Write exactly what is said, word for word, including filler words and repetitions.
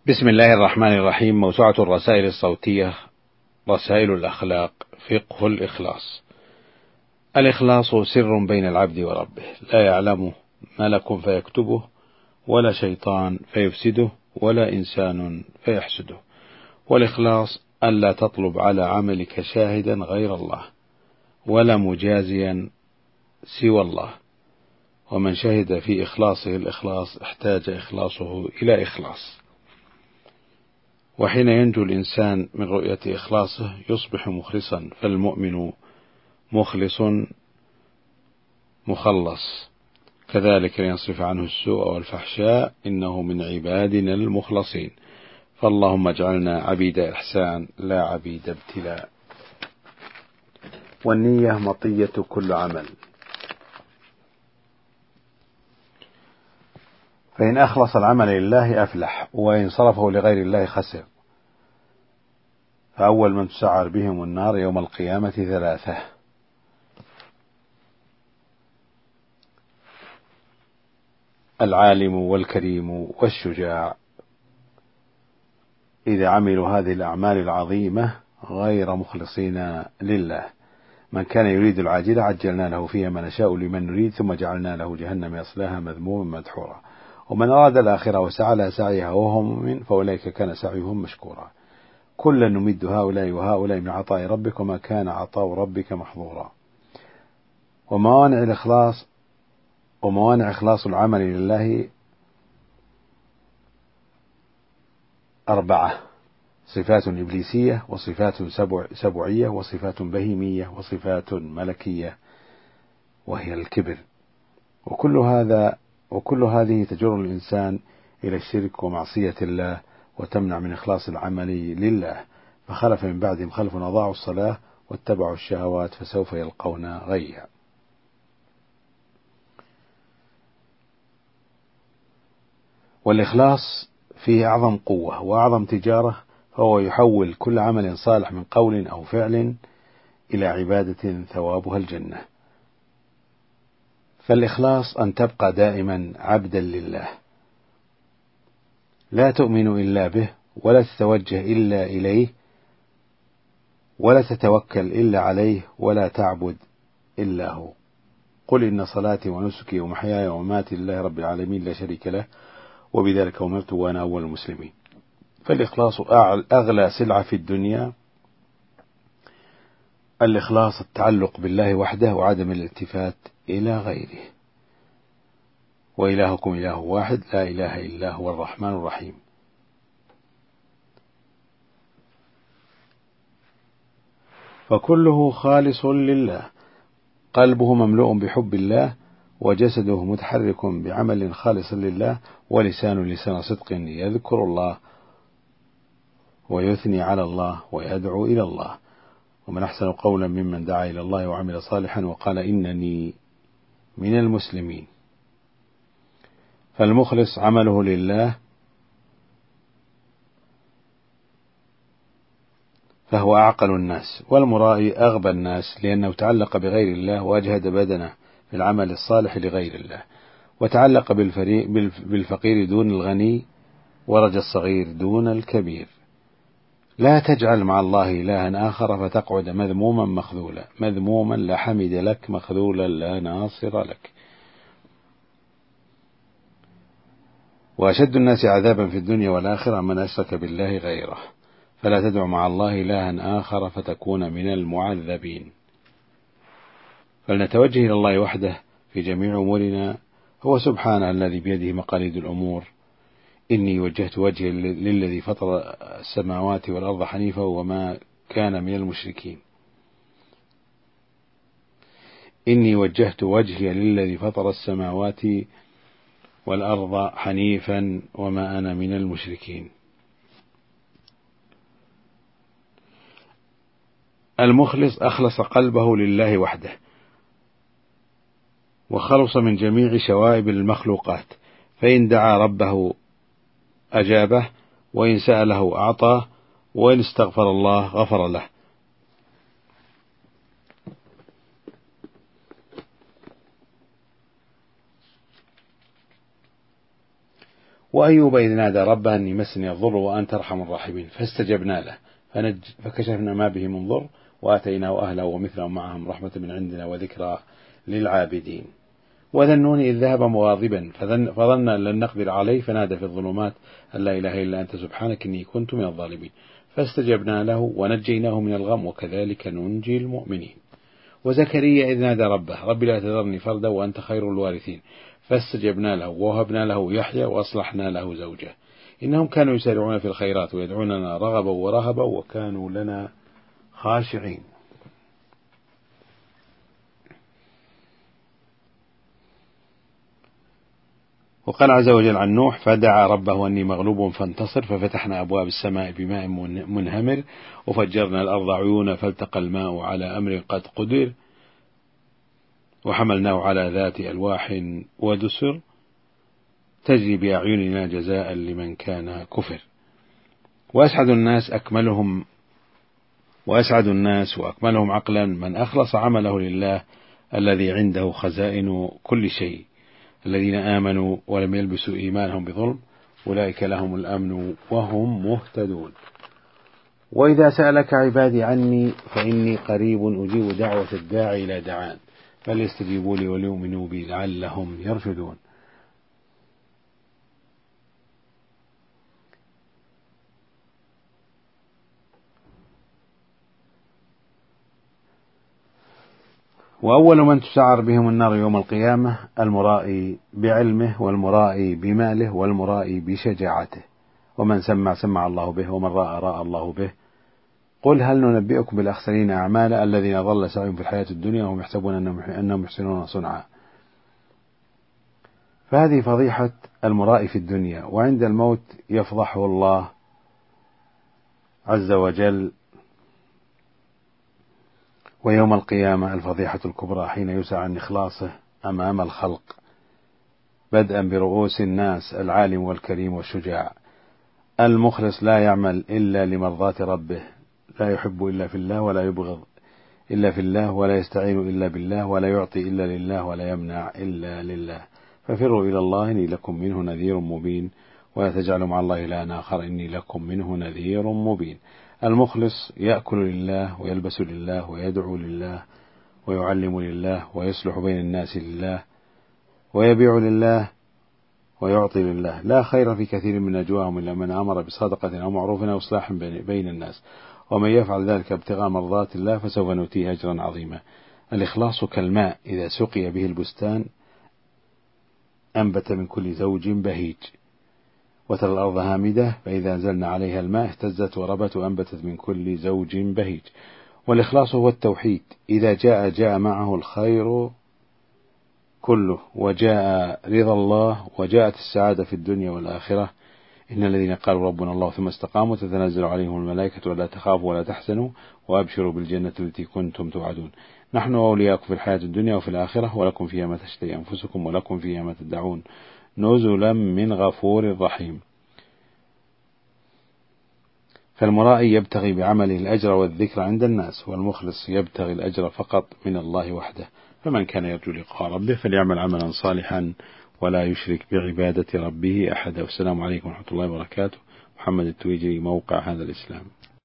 بسم الله الرحمن الرحيم. موسوعة الرسائل الصوتية رسائل الأخلاق فقه الإخلاص. الإخلاص سر بين العبد وربه لا يعلمه ملك فيكتبه ولا شيطان فيفسده ولا إنسان فيحسده. والإخلاص ألا تطلب على عملك شاهدا غير الله ولا مجازيا سوى الله، ومن شهد في إخلاصه الإخلاص احتاج إخلاصه إلى إخلاص. وحين ينجو الإنسان من رؤية إخلاصه يصبح مخلصا، فالمؤمن مخلص مخلص، كذلك لينصرف عنه السوء والفحشاء إنه من عبادنا المخلصين. فاللهم اجعلنا عبيد إحسان لا عبيد ابتلاء. والنية مطية كل عمل، فإن أخلص العمل لله أفلح، وإن صرفه لغير الله خسر. فأول من تسعر بهم النار يوم القيامة ثلاثة: العالم والكريم والشجاع، إذا عملوا هذه الأعمال العظيمة غير مخلصين لله. من كان يريد العاجلة عجلنا له فيها ما نشاء لمن نريد ثم جعلنا له جهنم يصلاها مذموما مدحورا. ومن أراد الآخرة وسعى لها سعيها وهو مؤمن فأولئك كان سعيهم مشكورا. كلا نمد هؤلاء وهؤلاء من عطاء ربك وما كان عطاء ربك محظورا. وموانع الإخلاص وموانع إخلاص العمل لله أربعة: صفات إبليسية، وصفات سبع سبعية، وصفات بهيمية، وصفات ملكية وهي الكبر. وكل هذا وكل هذه تجر الإنسان إلى الشرك ومعصية الله وتمنع من إخلاص العمل لله. فخلف من بعدهم خلف أضاعوا الصلاة واتبعوا الشهوات فسوف يلقون غيا. والإخلاص فيه أعظم قوة وأعظم تجارة، فهو يحول كل عمل صالح من قول أو فعل إلى عبادة ثوابها الجنة. فالإخلاص أن تبقى دائما عبدا لله، لا تؤمن إلا به، ولا تتوجه إلا إليه، ولا تتوكل إلا عليه، ولا تعبد إلا هو. قل إن صلاتي ونسكي ومحياي ومماتي لله رب العالمين لا شريك له وبذلك أمرت وأنا أول المسلمين. فالإخلاص أغلى سلعة في الدنيا. الإخلاص التعلق بالله وحده وعدم الالتفات إلى غيره. وإلهكم إله واحد لا إله إلا هو الرحمن الرحيم. فكله خالص لله، قلبه مملوء بحب الله، وجسده متحرك بعمل خالص لله، ولسان لسان صدق يذكر الله ويثني على الله ويدعو إلى الله. ومن أحسن قولا ممن دعا إلى الله وعمل صالحا وقال إنني من المسلمين. فالمخلص عمله لله فهو أعقل الناس، والمرائي أغبى الناس، لأنه تعلق بغير الله وأجهد بدنه في العمل الصالح لغير الله، وتعلق بالفقير دون الغني، ورجى الصغير دون الكبير. لا تجعل مع الله إلها آخر فتقعد مذموما مخذولا، مذموما لا حمد لك، مخذولا لا ناصر لك. وأشد الناس عذابا في الدنيا والآخرة من أشرك بالله غيره، فلا تدع مع الله إلها آخر فتكون من المعذبين. فلنتوجه إلى الله وحده في جميع أمورنا، هو سبحانه الذي بيده مقاليد الأمور. إني وجهت وجهي للذي فطر السماوات والأرض حنيفا وما كان من المشركين. إني وجهت وجهي للذي فطر السماوات والأرض حنيفا وما أنا من المشركين. المخلص أخلص قلبه لله وحده، وخلص من جميع شوائب المخلوقات، فإن دعا ربه أجابه، وإن سأله أعطاه، وإن استغفر الله غفر له. وأيوب إذ نادى ربه أني مسني الضر وأنت أرحم الراحمين فاستجبنا له فنج فكشفنا ما به من ضر وآتيناه أهله ومثلهم معهم رحمة من عندنا وذكرى للعابدين. وذا النون إذ ذهب مغاضبا فظن أن لن نقدر عليه فنادى في الظلمات أن لا إله إلا أنت سبحانك إني كنت من الظالمين فاستجبنا له ونجيناه من الغم وكذلك ننجي المؤمنين. وزكريا إذ نادى ربه رب لا تذرني فردا وأنت خير الوارثين فاستجبنا له ووهبنا له يحيى وأصلحنا له زوجه إنهم كانوا يسارعون في الخيرات ويدعوننا رغبا ورهبا وكانوا لنا خاشعين. وقال عز وجل عن نوح فدعا ربه أني مغلوب فانتصر ففتحنا أبواب السماء بماء منهمر وفجرنا الأرض عيونا فالتقى الماء على أمر قد قدر وحملناه على ذات ألواح ودسر تجري بأعيننا جزاء لمن كان كفر. وأسعد الناس أكملهم وأسعد الناس وأكملهم عقلا من أخلص عمله لله الذي عنده خزائن كل شيء الذين آمنوا ولم يلبسوا إيمانهم بظلم أولئك لهم الأمن وهم مهتدون. وإذا سألك عبادي عني فإني قريب أجيب دعوة الداعي إلى دعان فليستجيبوا لي وليؤمنوا بي لعلهم يرشدون. وأول من تسعر بهم النار يوم القيامة المرائي بعلمه والمرائي بماله والمرائي بشجاعته ومن سمع سمع الله به ومن رأى رأى الله به. قل هل ننبئكم بالأخسرين أعمالا الذين ضل سعيهم في الحياة الدنيا وهم يحسبون أنهم يحسنون صنعا. فهذه فضيحة المرائي في الدنيا وعند الموت يفضحه الله عز وجل. ويوم القيامة الفضيحة الكبرى حين يسعى عن إخلاصه أمام الخلق بدءا برؤوس الناس العالم والكريم والشجاع المخلص لا يعمل إلا لمرضاة ربه لا يحب إلا في الله ولا يبغض إلا في الله ولا يستعين إلا بالله ولا يعطي إلا لله ولا يمنع إلا لله ففروا إلى الله إني لكم منه نذير مبين ولا تجعلوا مع الله إلها آخر إني لكم منه نذير مبين. المخلص يأكل لله ويلبس لله ويدعو لله ويعلم لله ويصلح بين الناس لله ويبيع لله ويعطي لله لا خير في كثير من نجواهم إلا من أمر بصدقة أو معروف أو إصلاح بين الناس ومن يفعل ذلك ابتغاء مرضات الله فسوف نؤتيه أجرا عظيما. الإخلاص كالماء إذا سقي به البستان أنبت من كل زوج بهيج وترى الأرض هامدة فإذا أنزلنا عليها الماء اهتزت وربت وأنبتت من كل زوج بهيج. والإخلاص هو التوحيد إذا جاء جاء معه الخير كله وجاء رضا الله وجاءت السعادة في الدنيا والآخرة. إن الذين قالوا ربنا الله ثم استقاموا تتنزل عليهم الملائكة ولا تخافوا ولا تحزنوا وأبشروا بالجنة التي كنتم توعدون نحن أولياؤكم في الحياة الدنيا وفي الآخرة ولكم فيها ما تشتهي أنفسكم ولكم فيها ما تدعون نزلا من غفور رحيم. فالمرائي يبتغي بعمله الأجر والذكر عند الناس والمخلص يبتغي الأجر فقط من الله وحده. فمن كان يرجو لقاء ربه فليعمل عملا صالحا ولا يشرك بعبادة ربه أحدا. والسلام عليكم ورحمة الله وبركاته. محمد التويجري موقع هذا الإسلام.